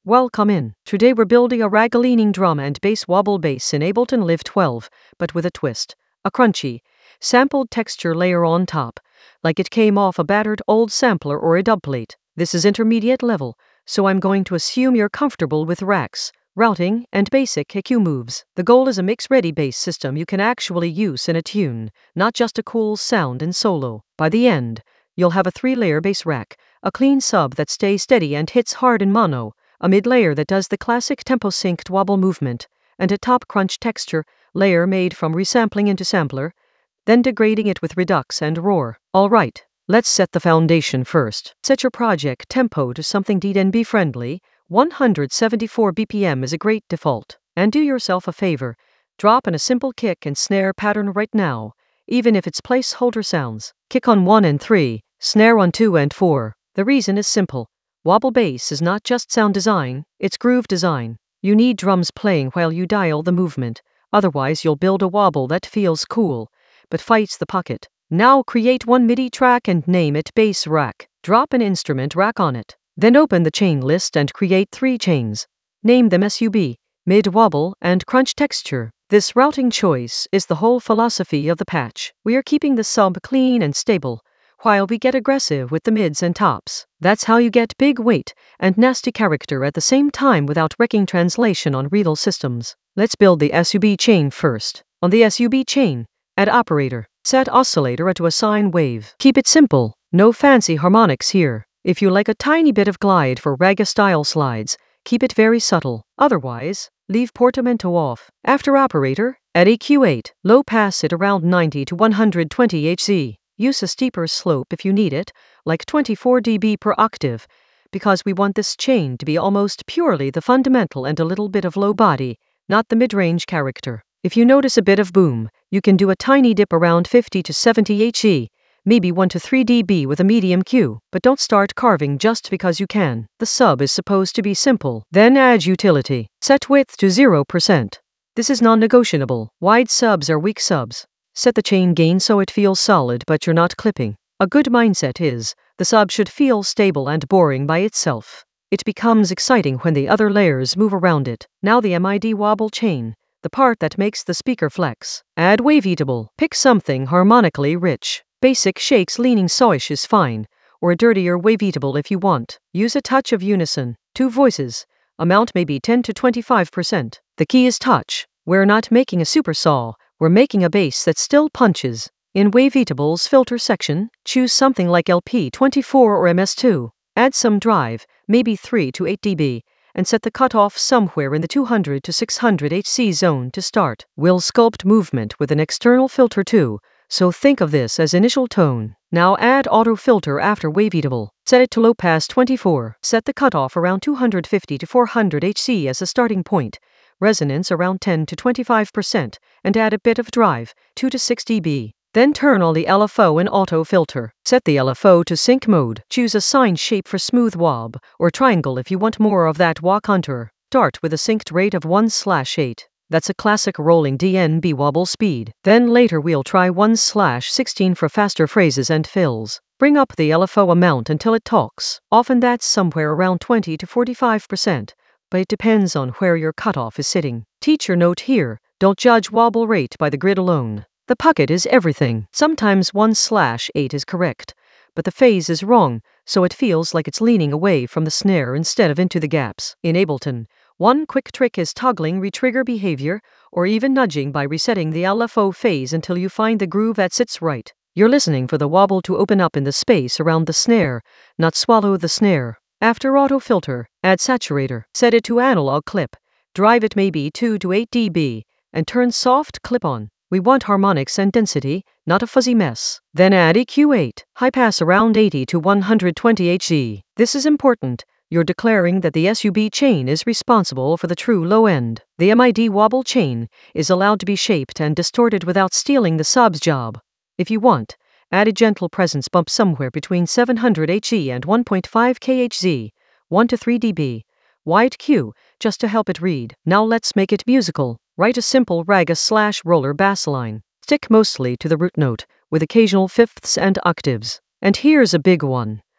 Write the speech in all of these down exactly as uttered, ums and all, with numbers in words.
Welcome in. Today we're building a rag-leaning drum and bass wobble bass in Ableton Live twelve, but with a twist. A crunchy, sampled texture layer on top, like it came off a battered old sampler or a dub plate. This is intermediate level, so I'm going to assume you're comfortable with racks, routing, and basic E Q moves. The goal is a mix-ready bass system you can actually use in a tune, not just a cool sound in solo. By the end, you'll have a three-layer bass rack, a clean sub that stays steady and hits hard in mono, a mid-layer that does the classic tempo-synced wobble movement, and a top crunch texture layer made from resampling into sampler, then degrading it with Redux and Roar. Alright, let's set the foundation first. Set your project tempo to something D N B friendly. one hundred seventy-four B P M is a great default. And do yourself a favor, drop in a simple kick and snare pattern right now, even if it's placeholder sounds. Kick on one and three, snare on two and four. The reason is simple. Wobble bass is not just sound design, it's groove design. You need drums playing while you dial the movement, otherwise you'll build a wobble that feels cool, but fights the pocket. Now create one MIDI track and name it bass rack. Drop an instrument rack on it. Then open the chain list and create three chains. Name them sub, mid wobble, and crunch texture. This routing choice is the whole philosophy of the patch. We are keeping the sub clean and stable, while we get aggressive with the mids and tops. That's how you get big weight and nasty character at the same time without wrecking translation on real systems. Let's build the sub chain first. On the sub chain, add operator. Set oscillator to a sine wave. Keep it simple, no fancy harmonics here. If you like a tiny bit of glide for raga style slides, keep it very subtle. Otherwise, leave portamento off. After operator, add E Q eight. Low pass it around ninety to one hundred twenty hertz. Use a steeper slope if you need it, like twenty-four decibels per octave, because we want this chain to be almost purely the fundamental and a little bit of low body, not the mid-range character. If you notice a bit of boom, you can do a tiny dip around fifty to seventy hertz, maybe one to three decibels with a medium Q, but don't start carving just because you can. The sub is supposed to be simple. Then add utility. Set width to zero percent. This is non-negotiable. Wide subs are weak subs. Set the chain gain so it feels solid but you're not clipping. A good mindset is, the sub should feel stable and boring by itself. It becomes exciting when the other layers move around it. Now the MID wobble chain, the part that makes the speaker flex. Add waveatable. Pick something harmonically rich. Basic shakes leaning soish is fine, or a dirtier waveatable if you want. Use a touch of unison. Two voices. Amount may be ten to twenty-five percent. The key is touch. We're not making a super saw. We're making a bass that still punches. In Waveatable's filter section, choose something like L P twenty-four or M S two. Add some drive, maybe three to eight decibels, and set the cutoff somewhere in the two hundred to six hundred hertz zone to start. We'll sculpt movement with an external filter too, so think of this as initial tone. Now add auto filter after Waveatable. Set it to low pass twenty-four. Set the cutoff around two hundred fifty to four hundred hertz as a starting point. Resonance around ten to twenty-five percent, and add a bit of drive, two to six decibels. Then turn on the L F O and auto filter. Set the L F O to sync mode. Choose a sine shape for smooth wob, or triangle if you want more of that wah contour. Start with a synced rate of one slash eight. That's a classic rolling D N B wobble speed. Then later we'll try one slash sixteen for faster phrases and fills. Bring up the L F O amount until it talks. Often that's somewhere around twenty to forty-five percent. But it depends on where your cutoff is sitting. Teacher note here, don't judge wobble rate by the grid alone. The pocket is everything. Sometimes one slash eight is correct, but the phase is wrong, so it feels like it's leaning away from the snare instead of into the gaps. In Ableton, one quick trick is toggling retrigger behavior, or even nudging by resetting the L F O phase until you find the groove that sits right. You're listening for the wobble to open up in the space around the snare, not swallow the snare. After auto filter, add saturator. Set it to analog clip. Drive it maybe two to eight decibels, and turn soft clip on. We want harmonics and density, not a fuzzy mess. Then add E Q eight. High pass around eighty to one hundred twenty hertz. This is important. You're declaring that the sub chain is responsible for the true low end. The MID wobble chain is allowed to be shaped and distorted without stealing the sub's job. If you want, add a gentle presence bump somewhere between seven hundred hertz and one point five kilohertz, one to three decibels. Wide Q, just to help it read. Now let's make it musical. Write a simple raga slash roller bass line. Stick mostly to the root note, with occasional fifths and octaves. And here's a big one.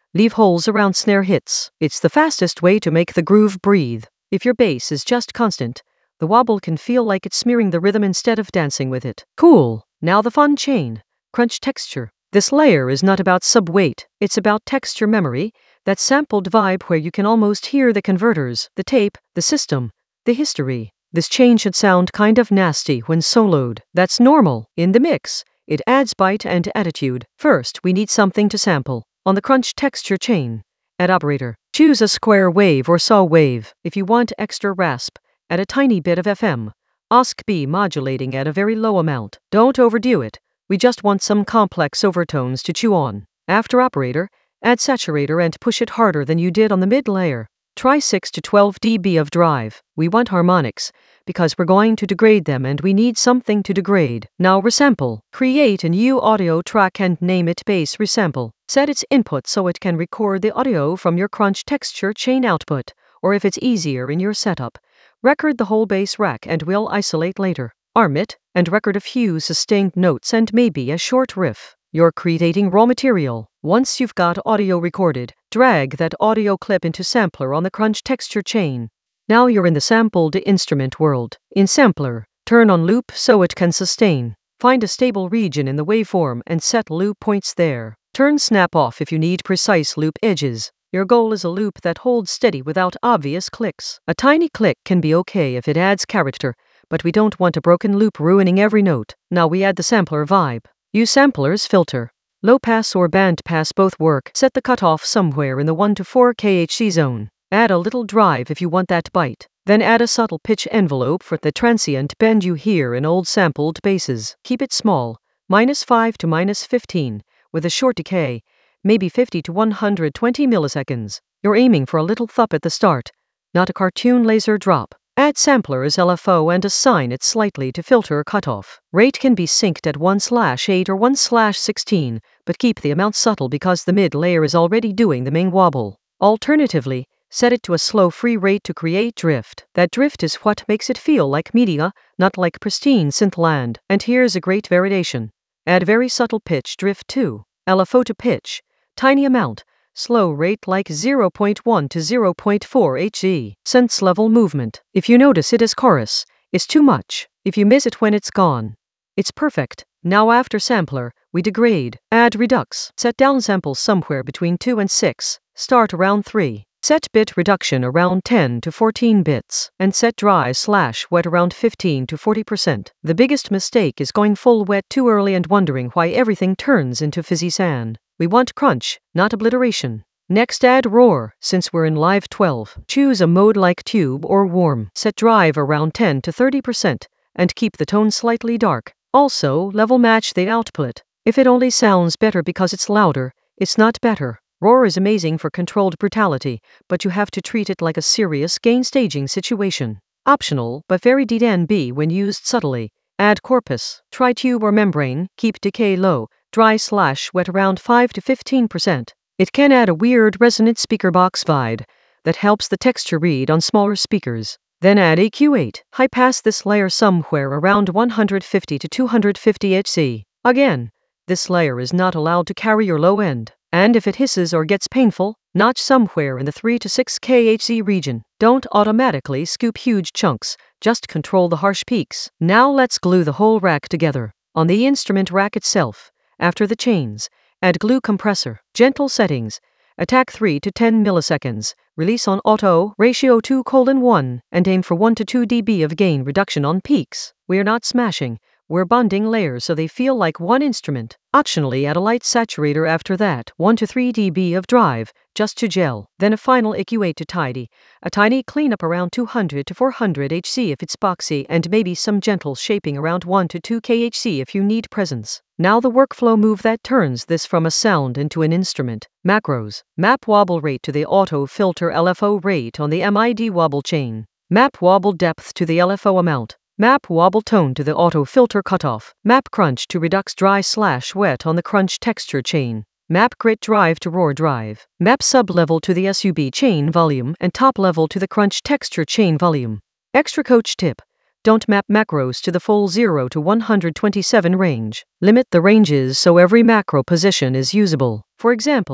Leave holes around snare hits. It's the fastest way to make the groove breathe. If your bass is just constant, the wobble can feel like it's smearing the rhythm instead of dancing with it. Cool. Now the fun chain. Crunch texture. This layer is not about sub-weight, it's about texture memory, that sampled vibe where you can almost hear the converters, the tape, the system, the history. This chain should sound kind of nasty when soloed. That's normal. In the mix, it adds bite and attitude. First, we need something to sample. On the crunch texture chain, add operator. Choose a square wave or saw wave. If you want extra rasp, add a tiny bit of F M. O S C B modulating at a very low amount. Don't overdo it. We just want some complex overtones to chew on. After operator, add saturator and push it harder than you did on the mid layer. Try six to twelve decibels of drive. We want harmonics, because we're going to degrade them and we need something to degrade. Now resample. Create a new audio track and name it bass resample. Set its input so it can record the audio from your crunch texture chain output, or if it's easier in your setup, record the whole bass rack and we'll isolate later. Arm it, and record a few sustained notes and maybe a short riff. You're creating raw material. Once you've got audio recorded, drag that audio clip into sampler on the crunch texture chain. Now you're in the sampled instrument world. In sampler, turn on loop so it can sustain. Find a stable region in the waveform and set loop points there. Turn snap off if you need precise loop edges. Your goal is a loop that holds steady without obvious clicks. A tiny click can be okay if it adds character, but we don't want a broken loop ruining every note. Now we add the sampler vibe. Use sampler's filter. Low pass or band pass both work. Set the cutoff somewhere in the one to four kilohertz zone. Add a little drive if you want that bite. Then add a subtle pitch envelope for the transient bend you hear in old sampled basses. Keep it small, minus five to minus fifteen, with a short decay, maybe fifty to one hundred twenty milliseconds. You're aiming for a little thump at the start, not a cartoon laser drop. Add sampler as L F O and assign it slightly to filter cutoff. Rate can be synced at one slash eight or one slash sixteen, but keep the amount subtle because the mid layer is already doing the main wobble. Alternatively, set it to a slow free rate to create drift. That drift is what makes it feel like media, not like pristine synthland. And here's a great variation. Add very subtle pitch drift too. L F O to pitch. Tiny amount. Slow rate like zero point one to zero point four hertz. Sense level movement. If you notice it as chorus, it's too much. If you miss it when it's gone, it's perfect. Now after sampler, we degrade. Add redux. Set down samples somewhere between two and six. Start around three. Set bit reduction around ten to fourteen bits. And set dry slash wet around fifteen to forty percent. The biggest mistake is going full wet too early and wondering why everything turns into fizzy sand. We want crunch, not obliteration. Next add roar. Since we're in live twelve, choose a mode like tube or warm. Set drive around ten to thirty percent, and keep the tone slightly dark. Also, level match the output. If it only sounds better because it's louder, it's not better. Roar is amazing for controlled brutality, but you have to treat it like a serious gain staging situation. Optional, but very D N B when used subtly. Add corpus. Try tube or membrane, keep decay low. Dry slash wet around five to fifteen percent. It can add a weird resonant speaker box vibe that helps the texture read on smaller speakers. Then add E Q eight. High pass this layer somewhere around one hundred fifty to two hundred fifty hertz. Again, this layer is not allowed to carry your low end. And if it hisses or gets painful, notch somewhere in the three to six kilohertz region. Don't automatically scoop huge chunks, just control the harsh peaks. Now let's glue the whole rack together. On the instrument rack itself, after the chains, add glue compressor. Gentle settings. Attack three to ten milliseconds. Release on auto, ratio two colon one, and aim for one to two decibels of gain reduction on peaks. We're not smashing, we're bonding layers so they feel like one instrument. Optionally add a light saturator after that, one to three decibels of drive, just to gel. Then a final E Q eight to tidy. A tiny cleanup around two hundred to four hundred hertz if it's boxy, and maybe some gentle shaping around one to two kilohertz if you need presence. Now the workflow move that turns this from a sound into an instrument. Macros. Map wobble rate to the auto filter L F O rate on the M I D wobble chain. Map wobble depth to the L F O amount. Map wobble tone to the auto filter cutoff. Map crunch to redux dry slash wet on the crunch texture chain. Map grit drive to roar drive. Map sub-level to the S U B chain volume and top level to the crunch texture chain volume. Extra coach tip. Don't map macros to the full zero to one hundred twenty-seven range. Limit the ranges so every macro position is usable. For example,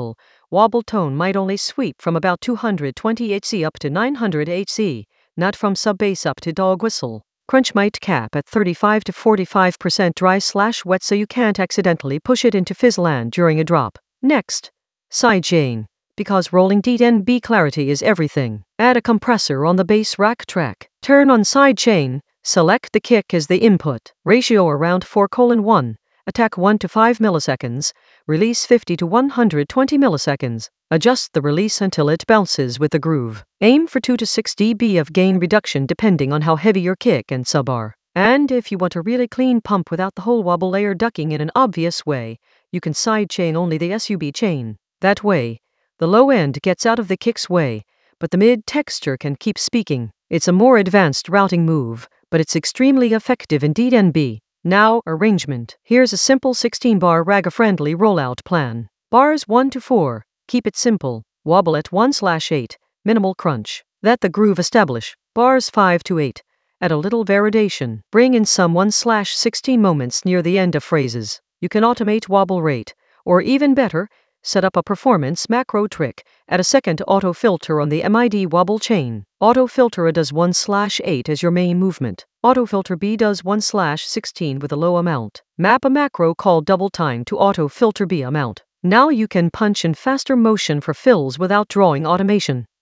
wobble tone might only sweep from about two hundred twenty hertz up to nine hundred hertz, not from sub-bass up to dog whistle. Crunch might cap at thirty-five to forty-five percent dry slash wet so you can't accidentally push it into fizzland during a drop. Next, sidechain. Because rolling D ten B clarity is everything. Add a compressor on the bass rack track. Turn on sidechain. Select the kick as the input. Ratio around four colon one. Attack one to five milliseconds. Release fifty to one hundred twenty milliseconds. Adjust the release until it bounces with the groove. Aim for two to six decibels of gain reduction depending on how heavy your kick and sub are. And if you want a really clean pump without the whole wobble layer ducking in an obvious way, you can sidechain only the sub chain. That way, the low end gets out of the kick's way, but the mid texture can keep speaking. It's a more advanced routing move, but it's extremely effective in D ten B. Now, arrangement. Here's a simple sixteen bar raga-friendly rollout plan. Bars one to four. Keep it simple. Wobble at one slash eight. Minimal crunch. Let the groove establish. Bars five to eight. Add a little variation. Bring in some one slash sixteen moments near the end of phrases. You can automate wobble rate, or even better, set up a performance macro trick. Add a second auto filter on the M I D wobble chain. Auto filter A does one slash eight as your main movement. Auto filter B does one slash sixteen with a low amount. Map a macro called double time to auto filter B amount. Now you can punch in faster motion for fills without drawing automation.